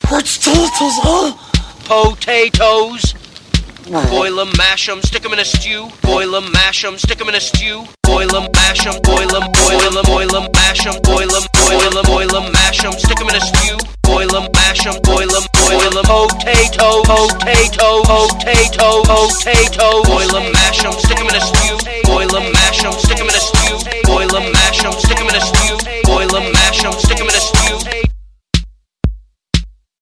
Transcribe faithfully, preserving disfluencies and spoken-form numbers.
Potatoes, huh? Potatoes. Boil 'em, mash 'em, stick 'em in a stew. Boil 'em, mash 'em, stick 'em in a stew. Boil 'em, mash 'em, boil 'em, boil 'em, boil 'em, mash 'em, boil 'em, boil 'em, boil 'em, mash 'em, stick 'em in a stew. Boil 'em, mash 'em, boil 'em, boil 'em. Potato, potato, potato, potato. Boil 'em, mash 'em, stick 'em in a stew.